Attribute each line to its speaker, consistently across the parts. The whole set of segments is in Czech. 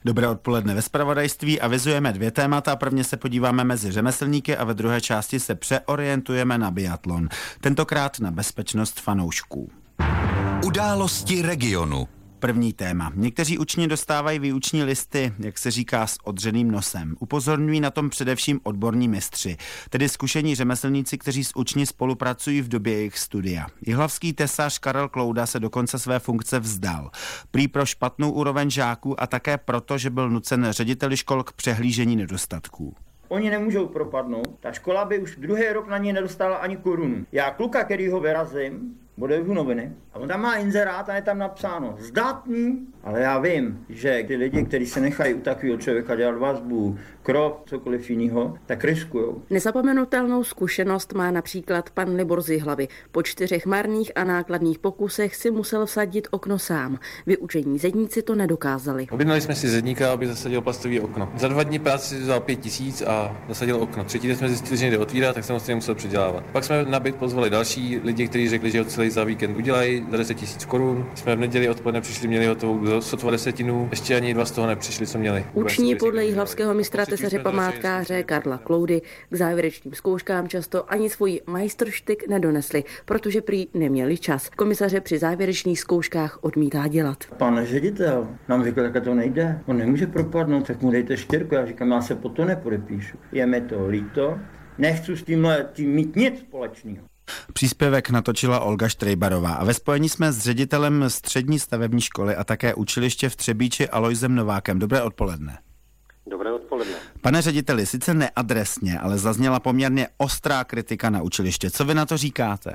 Speaker 1: Dobré odpoledne. Ve zpravodajství avizujeme 2 témata. Prvně se podíváme mezi řemeslníky a ve druhé části se přeorientujeme na biatlon. Tentokrát na bezpečnost fanoušků.
Speaker 2: Události regionu.
Speaker 1: První téma. Někteří učni dostávají výuční listy, jak se říká, s odřeným nosem. Upozorňují na tom především odborní mistři, tedy zkušení řemeslníci, kteří s učni spolupracují v době jejich studia. Jihlavský tesař Karel Klouda se dokonce své funkce vzdal. Prý pro špatnou úroveň žáků a také proto, že byl nucen řediteli škol k přehlížení nedostatků.
Speaker 3: Oni nemůžou propadnout. Ta škola by už druhý rok na něj nedostala ani korunu. Já kluka, který ho vyrazím, bude v noviny. A on tam má inzerát a je tam napsáno zdatný, ale já vím, že ty lidi, kteří se nechají u takového člověka dělat vazbu, krok, cokoliv jiného, tak riskujou.
Speaker 4: Nezapomenutelnou zkušenost má například pan Libor z Jihlavy. Po 4 marných a nákladných pokusech si musel vsadit okno sám. Vyučení zedníci to nedokázali.
Speaker 5: Objednali jsme si zedníka, aby zasadil plastový okno. Za 2 dny práce si vzal 5 000 a zasadil okno. 3. den jsme zjistili, že nejde otvírat, tak jsem ho musel předělávat. Pak jsme na byt pozvali další lidi, kteří řekli, že ho celý za víkend udělají za 10 000 korun. Jsme v neděli odpoledne přišli, měli hotovou sotva 10, ještě ani 2 z toho nepřišli, co měli.
Speaker 4: Uční podle jihlavského mistra tesaře památkáře Karla Kloudy k závěrečným zkouškám často ani svůj majstrštyk nedonesli, protože prý neměli čas. Komisaře při závěrečných zkouškách odmítá dělat.
Speaker 3: Pan ředitel nám řekl, že to nejde. On nemůže propadnout, tak mu dejte 4. Já říkám, já se po to nepodepíšu. Je mi to líto, nechci s tím mít nic společného.
Speaker 1: Příspěvek natočila Olga Štrejbarová a ve spojení jsme s ředitelem střední stavební školy a také učiliště v Třebíči Alojzem Novákem. Dobré odpoledne.
Speaker 6: Dobré odpoledne.
Speaker 1: Pane řediteli, sice neadresně, ale zazněla poměrně ostrá kritika na učiliště. Co vy na to říkáte?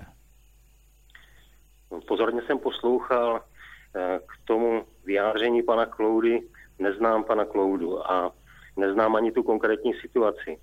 Speaker 6: Pozorně jsem poslouchal k tomu vyjádření pana Kloudy. Neznám pana Kloudu a neznám ani tu konkrétní situaci.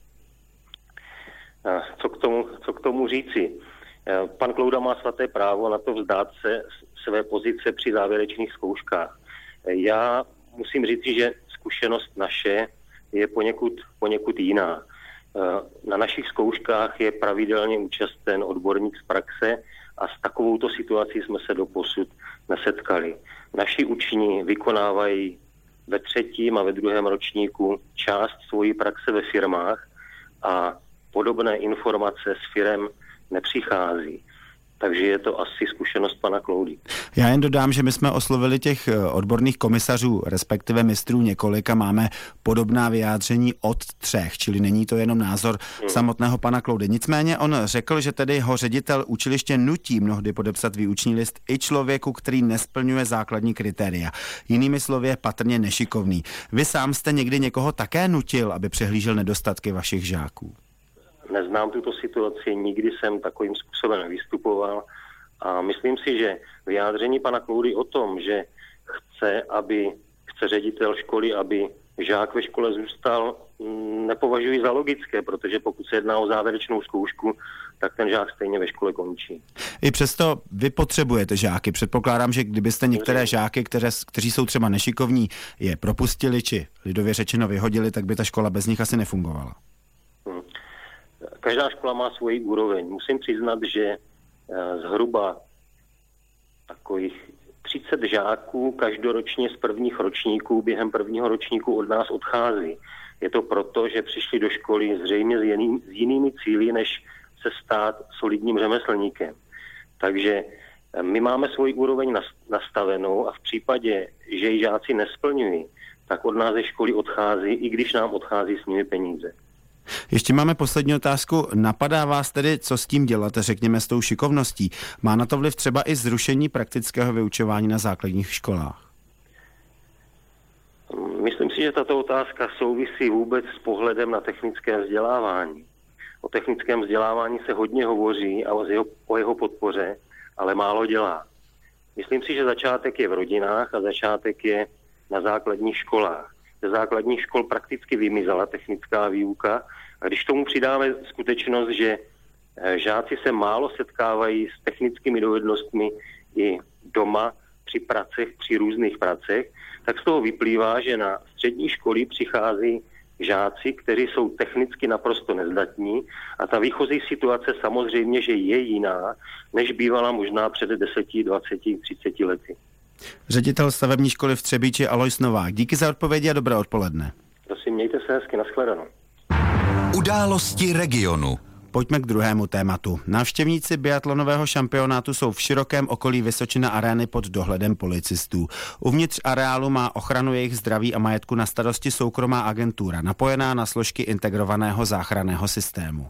Speaker 6: Co k tomu říci? Pan Klouda má svaté právo na to vzdát se své pozice při závěrečných zkouškách. Já musím říci, že zkušenost naše je poněkud jiná. Na našich zkouškách je pravidelně účasten odborník z praxe a s takovouto situací jsme se doposud nesetkali. Naši učni vykonávají ve 3. a ve 2. ročníku část svojí praxe ve firmách a podobné informace s firem nepřichází. Takže je to asi zkušenost pana Kloudy.
Speaker 1: Já jen dodám, že my jsme oslovili těch odborných komisařů, respektive mistrů několika, máme podobná vyjádření od 3, čili není to jenom názor samotného pana Kloudy. Nicméně on řekl, že tedy ho ředitel učiliště nutí mnohdy podepsat výuční list i člověku, který nesplňuje základní kritéria. Jinými slovy je patrně nešikovný. Vy sám jste někdy někoho také nutil, aby přehlížel nedostatky vašich žáků?
Speaker 6: Neznám tuto situaci, nikdy jsem takovým způsobem nevystupoval a myslím si, že vyjádření pana Kloudy o tom, že chce ředitel školy, aby žák ve škole zůstal, nepovažuji za logické, protože pokud se jedná o závěrečnou zkoušku, tak ten žák stejně ve škole končí.
Speaker 1: I přesto vy potřebujete žáky. Předpokládám, že kdybyste některé žáky, kteří jsou třeba nešikovní, je propustili či lidově řečeno vyhodili, tak by ta škola bez nich asi nefungovala.
Speaker 6: Každá škola má svoji úroveň. Musím přiznat, že zhruba takových 30 žáků každoročně z prvních ročníků během prvního ročníku od nás odchází. Je to proto, že přišli do školy zřejmě s jinými cíli, než se stát solidním řemeslníkem. Takže my máme svoji úroveň nastavenou a v případě, že ji žáci nesplňují, tak od nás ze školy odchází, i když nám odchází s nimi peníze.
Speaker 1: Ještě máme poslední otázku. Napadá vás tedy, co s tím dělat, řekněme, s tou šikovností? Má na to vliv třeba i zrušení praktického vyučování na základních školách?
Speaker 6: Myslím si, že tato otázka souvisí vůbec s pohledem na technické vzdělávání. O technickém vzdělávání se hodně hovoří a o jeho podpoře, ale málo dělá. Myslím si, že začátek je v rodinách a začátek je na základních školách. Ze základních škol prakticky vymizela technická výuka a když tomu přidáme skutečnost, že žáci se málo setkávají s technickými dovednostmi i doma při různých pracech, tak z toho vyplývá, že na střední školy přichází žáci, kteří jsou technicky naprosto nezdatní a ta výchozí situace samozřejmě, že je jiná, než bývala možná před 10, 20, 30 lety.
Speaker 1: Ředitel stavební školy v Třebíči Alois Novák. Díky za odpovědi a dobré odpoledne.
Speaker 6: Prosím, mějte se hezky, nashledanou.
Speaker 2: Události regionu.
Speaker 1: Pojďme k druhému tématu. Návštěvníci biatlonového šampionátu jsou v širokém okolí Vysočina arény pod dohledem policistů. Uvnitř areálu má ochranu jejich zdraví a majetku na starosti soukromá agentura, napojená na složky integrovaného záchranného systému.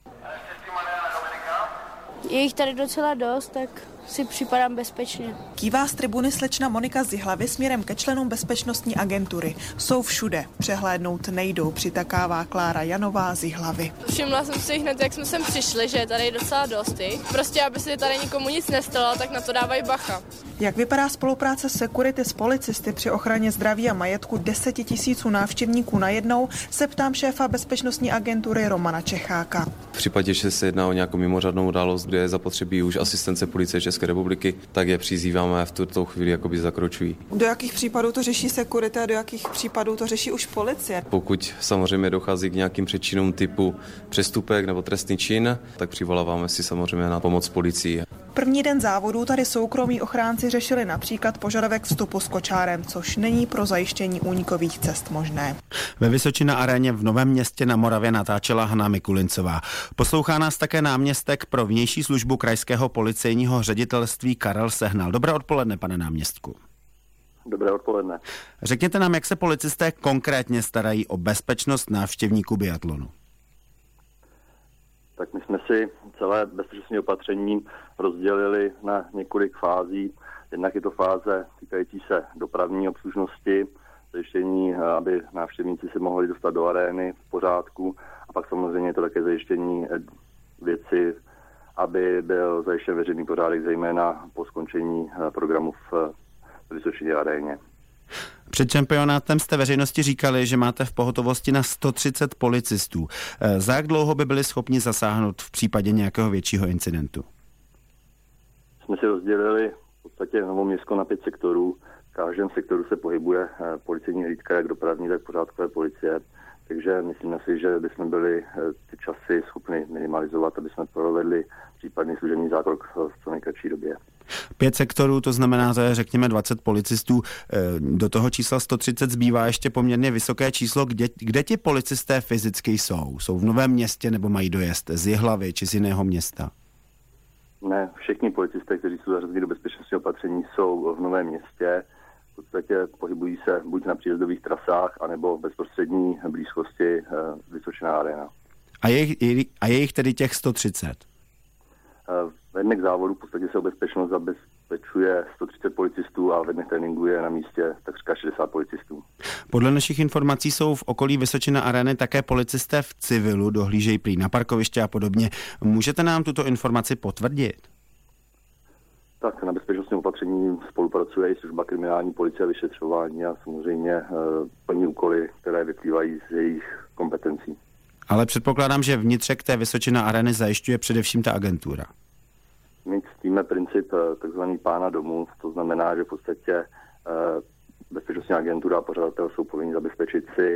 Speaker 7: Je jich tady docela dost, tak si připadám bezpečně.
Speaker 8: Kývá z tribuny slečna Monika z Jihlavy směrem ke členům bezpečnostní agentury. Jsou všude, přehlédnout nejdou, přitakává Klára Janová z Jihlavy.
Speaker 9: Všimla jsem si hned, jak jsme sem přišli, že je tady docela dost jich. Prostě, aby si tady nikomu nic nestalo, tak na to dávají bacha.
Speaker 8: Jak vypadá spolupráce security s policisty při ochraně zdraví a majetku 10 000 návštěvníků najednou, se ptám šéfa bezpečnostní agentury Romana Čecháka.
Speaker 10: V případě, že se jedná o nějakou mimořádnou událost, kde je zapotřebí už asistence policie České republiky, tak je přizýváme a v tuto chvíli jakoby zakročují.
Speaker 8: Do jakých případů to řeší security a do jakých případů to řeší už policie?
Speaker 10: Pokud samozřejmě dochází k nějakým přečinům typu přestupek nebo trestný čin, tak přivoláváme si samozřejmě na pomoc policii.
Speaker 8: První den závodů tady soukromí ochránci řešili například požadavek vstupu s kočárem, což není pro zajištění únikových cest možné.
Speaker 1: Ve Vysočina aréně v Novém Městě na Moravě natáčela Hana Mikulincová. Poslouchá nás také náměstek pro vnější službu krajského policejního ředitelství Karel Sehnal. Dobré odpoledne, pane náměstku.
Speaker 6: Dobré odpoledne.
Speaker 1: Řekněte nám, jak se policisté konkrétně starají o bezpečnost návštěvníků biatlonu.
Speaker 6: Tak my jsme si celé bezpečnostní opatření rozdělili na několik fází. Jednak je to fáze týkající se dopravní obslužnosti, zajištění, aby návštěvníci si mohli dostat do arény v pořádku, a pak samozřejmě je to také zajištění věci, aby byl zajištěn veřejný pořádek, zejména po skončení programu v Vysočině aréně.
Speaker 1: Před šampionátem jste veřejnosti říkali, že máte v pohotovosti na 130 policistů. Za jak dlouho by byli schopni zasáhnout v případě nějakého většího incidentu?
Speaker 6: Jsme si rozdělili v podstatě Novoměstsko na 5 sektorů. V každém sektoru se pohybuje policejní hlídka, jak dopravní, tak pořádkové policie. Takže myslíme si, že bychom byli ty časy schopni minimalizovat, aby jsme provedli případný služební zákrok v co nejkratší době.
Speaker 1: 5 sektorů, to znamená, že řekněme 20 policistů, do toho čísla 130 zbývá ještě poměrně vysoké číslo. Kde ti policisté fyzicky jsou? Jsou v Novém Městě nebo mají dojezd z Jihlavy či z jiného města?
Speaker 6: Ne, všichni policisté, kteří jsou zařazeni do bezpečnostního opatření, jsou v Novém Městě. V podstatě pohybují se buď na příjezdových trasách, anebo v bezprostřední blízkosti Vysočina aréna.
Speaker 1: A je jich tedy těch 130?
Speaker 6: Ve dnech závodu v podstatě se o bezpečnost zabezpečuje 130 policistů a ve dnech tréninku je na místě takřka 60 policistů.
Speaker 1: Podle našich informací jsou v okolí Vysočina arény také policisté v civilu, dohlížejí prý na parkoviště a podobně. Můžete nám tuto informaci potvrdit?
Speaker 6: Tak na bezpečnostním opatření spolupracuje i služba kriminální policie a vyšetřování a samozřejmě plní úkoly, které vyplývají z jejich kompetencí.
Speaker 1: Ale předpokládám, že vnitřek té Vysočina arény zajišťuje především ta agentura.
Speaker 6: My ctíme princip takzvaný pána domu, to znamená, že v podstatě bezpečnostní agentura a pořadatel jsou povinni zabezpečit si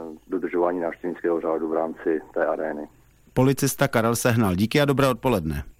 Speaker 6: dodržování návštěvnického řádu v rámci té arény.
Speaker 1: Policista Karel Sehnal, díky a dobré odpoledne.